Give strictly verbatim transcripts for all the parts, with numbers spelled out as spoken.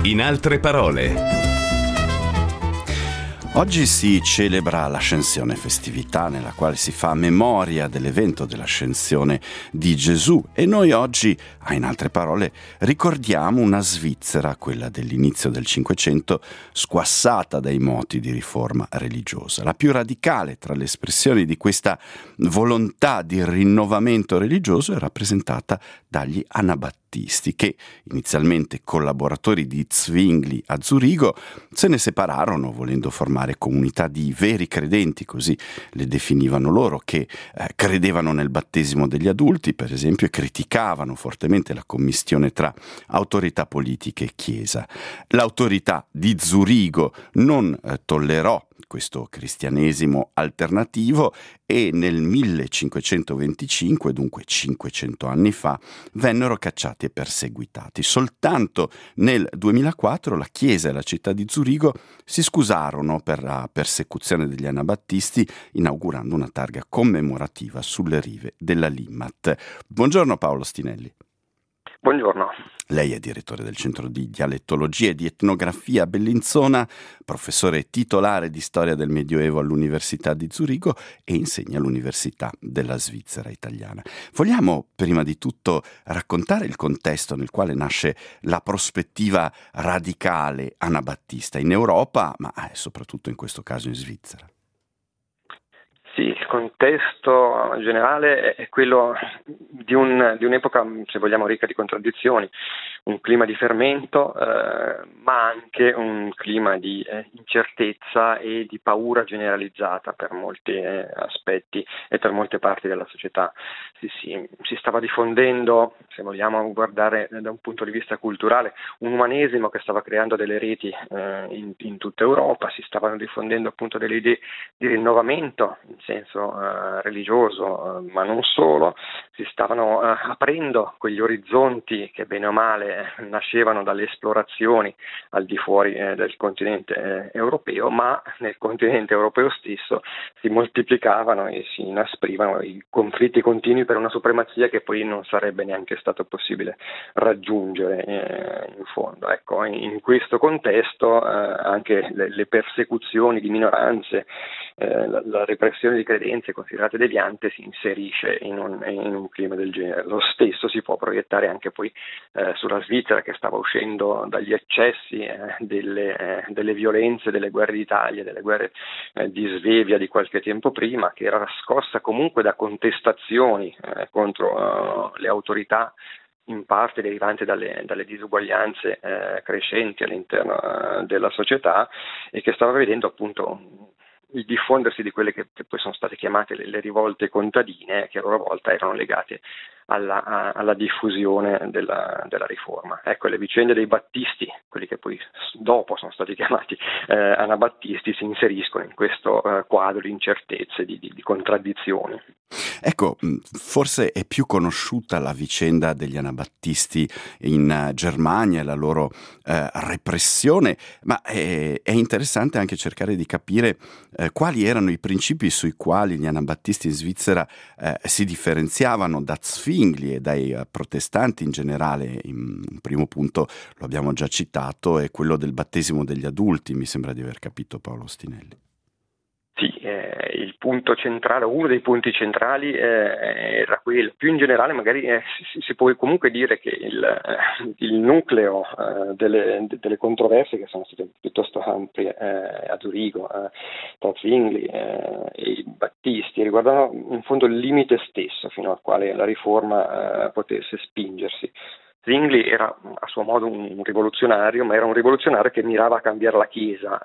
In altre parole. Oggi si celebra l'Ascensione, festività nella quale si fa memoria dell'evento dell'Ascensione di Gesù, e noi oggi, in altre parole, ricordiamo una Svizzera, quella dell'inizio del Cinquecento, squassata dai moti di riforma religiosa. La più radicale tra le espressioni di questa volontà di rinnovamento religioso è rappresentata dagli anabattisti, che, inizialmente collaboratori di Zwingli a Zurigo, se ne separarono volendo formare comunità di veri credenti, così le definivano loro, che eh, credevano nel battesimo degli adulti, per esempio, e criticavano fortemente la commistione tra autorità politiche e Chiesa. L'autorità di Zurigo non eh, tollerò questo cristianesimo alternativo e nel millecinquecentoventicinque, dunque cinquecento anni fa, vennero cacciati e perseguitati. Soltanto nel duemilaquattro la Chiesa e la città di Zurigo si scusarono per la persecuzione degli anabattisti, inaugurando una targa commemorativa sulle rive della Limmat. Buongiorno Paolo Stinelli. Buongiorno. Lei è direttore del Centro di Dialettologia e di Etnografia a Bellinzona, professore titolare di Storia del Medioevo all'Università di Zurigo e insegna all'Università della Svizzera Italiana. Vogliamo prima di tutto raccontare il contesto nel quale nasce la prospettiva radicale anabattista in Europa, ma soprattutto in questo caso in Svizzera. Sì, il contesto generale è quello di, un, di un'epoca, se vogliamo, ricca di contraddizioni, un clima di fermento, eh, ma anche un clima di eh, incertezza e di paura generalizzata per molti eh, aspetti e per molte parti della società. Si, si, si stava diffondendo, se vogliamo guardare da un punto di vista culturale, un umanesimo che stava creando delle reti eh, in, in tutta Europa, si stavano diffondendo appunto delle idee di rinnovamento in senso uh, religioso, uh, ma non solo, si stavano uh, aprendo quegli orizzonti che bene o male eh, nascevano dalle esplorazioni al di fuori eh, del continente eh, europeo, ma nel continente europeo stesso si moltiplicavano e si inasprivano i conflitti continui per una supremazia che poi non sarebbe neanche stato possibile raggiungere eh, in fondo. Ecco, in, in questo contesto eh, anche le, le persecuzioni di minoranze, eh, la, la repressione di credenze considerate deviante si inserisce in un, in un clima del genere. Lo stesso si può proiettare anche poi eh, sulla Svizzera, che stava uscendo dagli eccessi eh, delle, eh, delle violenze, delle guerre d'Italia, delle guerre eh, di Svevia di qualche tempo prima, che era scossa comunque da contestazioni eh, contro uh, le autorità, in parte derivanti dalle, dalle disuguaglianze eh, crescenti all'interno eh, della società, e che stava vedendo appunto il diffondersi di quelle che, che poi sono state chiamate le, le rivolte contadine, che a loro volta erano legate alla, a, alla diffusione della, della riforma. Ecco, le vicende dei battisti, quelli che poi dopo sono stati chiamati eh, anabattisti, si inseriscono in questo eh, quadro di incertezze, di, di, di contraddizioni. Ecco, forse è più conosciuta la vicenda degli anabattisti in Germania e la loro eh, repressione, ma è, è interessante anche cercare di capire eh, quali erano i principi sui quali gli anabattisti in Svizzera eh, si differenziavano da Zwingli e dai eh, protestanti in generale. In, un primo punto, lo abbiamo già citato, è quello del battesimo degli adulti, mi sembra di aver capito, Paolo Stinelli. Sì, eh, il punto centrale, uno dei punti centrali eh, era quello. Più in generale magari eh, si, si può comunque dire che il, eh, il nucleo eh, delle, delle controversie, che sono state piuttosto ampie eh, a Zurigo, eh, tra Zwingli eh, e i battisti, riguardano in fondo il limite stesso fino al quale la riforma eh, potesse spingersi. Zwingli era a suo modo un rivoluzionario, ma era un rivoluzionario che mirava a cambiare la Chiesa.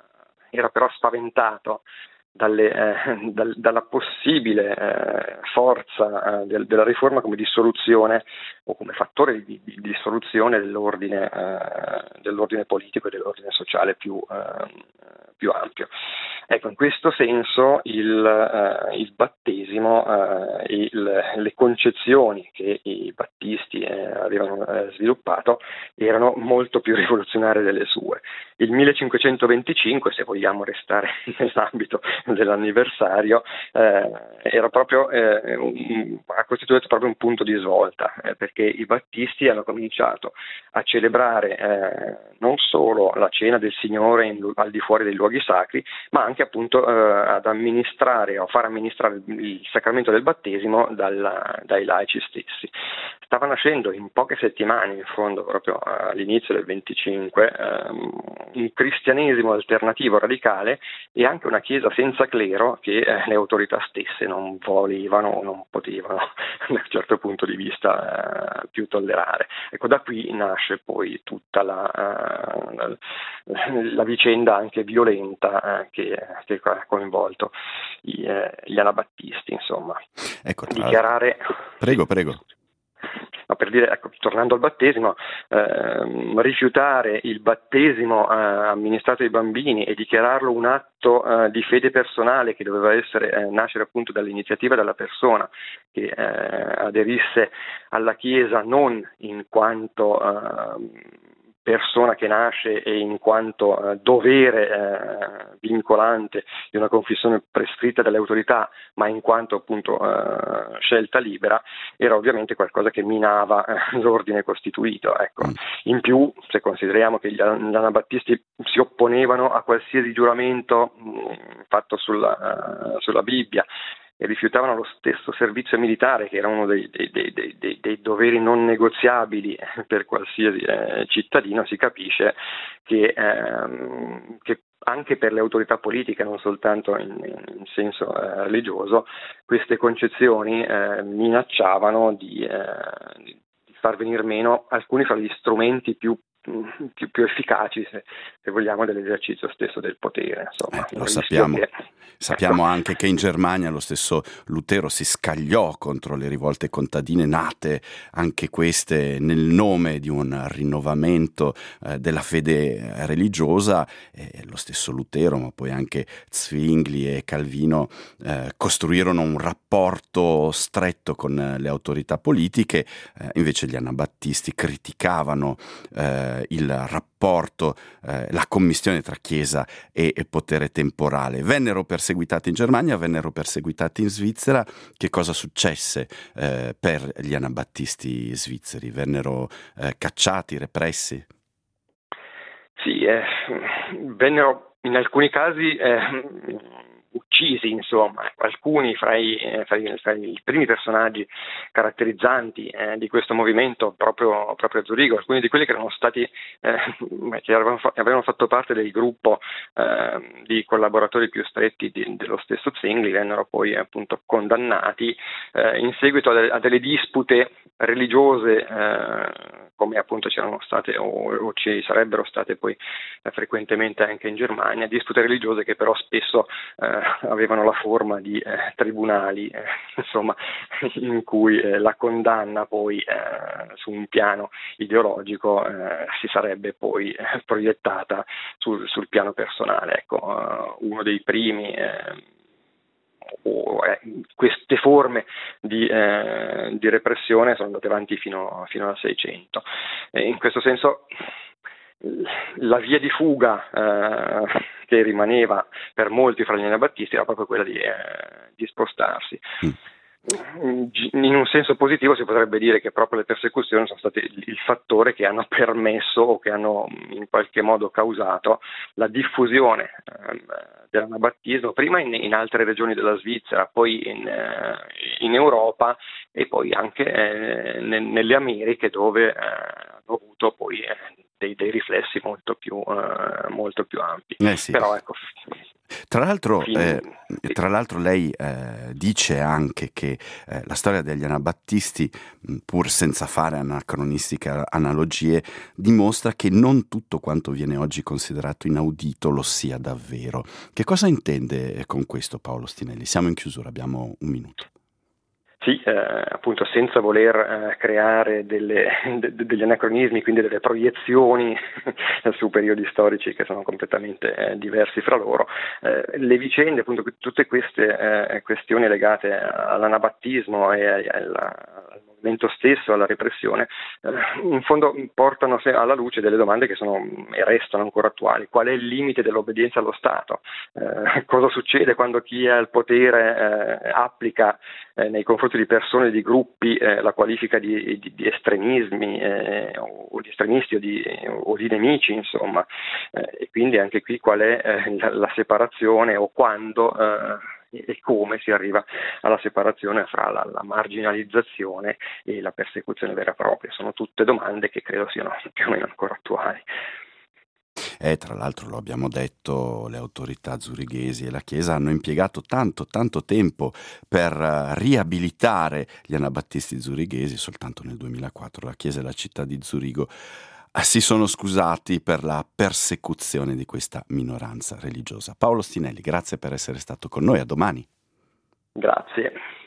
Era però spaventato dalle, eh, dal, dalla possibile eh, forza eh, del, della riforma come dissoluzione o come fattore di, di, di dissoluzione dell'ordine, eh, dell'ordine politico e dell'ordine sociale più, eh, più ampio. Ecco, in questo senso il, eh, il battesimo eh, e il, le concezioni che i battisti eh, avevano eh, sviluppato erano molto più rivoluzionarie delle sue. Il millecinquecentoventicinque, se vogliamo restare nell'ambito dell'anniversario, eh, era proprio, eh, un, ha costituito proprio un punto di svolta, eh, perché i battisti hanno cominciato a celebrare eh, non solo la cena del Signore in, al di fuori dei luoghi sacri, ma anche appunto eh, ad amministrare o far amministrare il sacramento del battesimo dalla, dai laici stessi. Stava nascendo in poche settimane, in fondo proprio all'inizio del venticinque, ehm, un cristianesimo alternativo radicale e anche una chiesa senza clero che eh, le autorità stesse non volevano o non potevano da un certo punto di vista eh, più tollerare. Ecco, da qui nasce poi tutta la, uh, la, la vicenda anche violenta eh, che, che ha coinvolto i, eh, gli anabattisti, insomma. Ecco, tra Dichiarare... Prego, prego. No, per dire, ecco, tornando al battesimo, ehm, rifiutare il battesimo eh, amministrato ai bambini e dichiararlo un atto eh, di fede personale che doveva essere eh, nascere appunto dall'iniziativa della persona che eh, aderisse alla Chiesa non in quanto eh, persona che nasce e in quanto eh, dovere eh, vincolante di una confessione prescritta dalle autorità, ma in quanto appunto eh, scelta libera, era ovviamente qualcosa che minava eh, l'ordine costituito. Ecco. In più, se consideriamo che gli, gli anabattisti si opponevano a qualsiasi giuramento mh, fatto sulla, uh, sulla Bibbia, e rifiutavano lo stesso servizio militare, che era uno dei, dei, dei, dei, dei doveri non negoziabili per qualsiasi eh, cittadino, si capisce che, ehm, che anche per le autorità politiche, non soltanto in, in senso eh, religioso, queste concezioni eh, minacciavano di, eh, di far venire meno alcuni fra gli strumenti più Più, più efficaci, se, se vogliamo, dell'esercizio stesso del potere. Insomma, eh, lo sappiamo. Che, sappiamo ecco. anche che in Germania lo stesso Lutero si scagliò contro le rivolte contadine nate anche queste nel nome di un rinnovamento eh, della fede religiosa. Eh, lo stesso Lutero, ma poi anche Zwingli e Calvino eh, costruirono un rapporto stretto con le autorità politiche, eh, invece gli anabattisti criticavano eh, il rapporto, eh, la commistione tra Chiesa e, e potere temporale. Vennero perseguitati in Germania, vennero perseguitati in Svizzera. Che cosa successe eh, per gli anabattisti svizzeri? Vennero eh, cacciati, repressi? Sì, eh, vennero in alcuni casi eh, uccisi, insomma, alcuni fra i, fra i, fra i primi personaggi caratterizzanti eh, di questo movimento proprio, proprio a Zurigo, alcuni di quelli che erano stati eh, che avevano, fa- avevano fatto parte del gruppo eh, di collaboratori più stretti di, dello stesso Zwingli, vennero poi appunto condannati eh, in seguito a, de- a delle dispute religiose eh, come appunto c'erano state o, o ci sarebbero state poi eh, frequentemente anche in Germania, dispute religiose che però spesso eh, avevano la forma di eh, tribunali, eh, insomma, in cui eh, la condanna poi eh, su un piano ideologico eh, si sarebbe poi eh, proiettata sul, sul piano personale. Ecco, uh, uno dei primi eh, o, eh, queste forme di, eh, di repressione sono andate avanti fino, fino al Seicento. E in questo senso la via di fuga eh, che rimaneva per molti fra gli anabattisti era proprio quella di, eh, di spostarsi. Mm. In un senso positivo si potrebbe dire che proprio le persecuzioni sono state il fattore che hanno permesso o che hanno in qualche modo causato la diffusione eh, dell'anabattismo prima in, in altre regioni della Svizzera, poi in, eh, in Europa e poi anche eh, ne, nelle Americhe, dove eh, hanno avuto poi eh, dei, dei riflessi molto più, eh, molto più ampi. Eh sì. Però ecco, Tra l'altro, eh, tra l'altro lei eh, dice anche che eh, la storia degli anabattisti, pur senza fare anacronistiche analogie, dimostra che non tutto quanto viene oggi considerato inaudito lo sia davvero. Che cosa intende con questo Paolo Stinelli? Siamo in chiusura, abbiamo un minuto. Sì, eh, appunto senza voler eh, creare delle, de, degli anacronismi, quindi delle proiezioni su periodi storici che sono completamente eh, diversi fra loro, eh, le vicende, appunto tutte queste eh, questioni legate all'anabattismo e alla, al movimento movimento stesso, alla repressione, eh, in fondo portano alla luce delle domande che sono e restano ancora attuali. Qual è il limite dell'obbedienza allo Stato? Eh, cosa succede quando chi ha il potere eh, applica eh, nei confronti di persone, di gruppi, eh, la qualifica di, di, di estremismi eh, o di estremisti o di, o di nemici, insomma, eh, e quindi anche qui qual è eh, la, la separazione o quando eh, e come si arriva alla separazione fra la, la marginalizzazione e la persecuzione vera e propria. Sono tutte domande che credo siano più o meno ancora attuali. E tra l'altro, lo abbiamo detto, le autorità zurighesi e la Chiesa hanno impiegato tanto, tanto tempo per riabilitare gli anabattisti zurighesi. Soltanto nel duemilaquattro la Chiesa e la città di Zurigo si sono scusati per la persecuzione di questa minoranza religiosa. Paolo Stinelli, grazie per essere stato con noi, a domani. Grazie.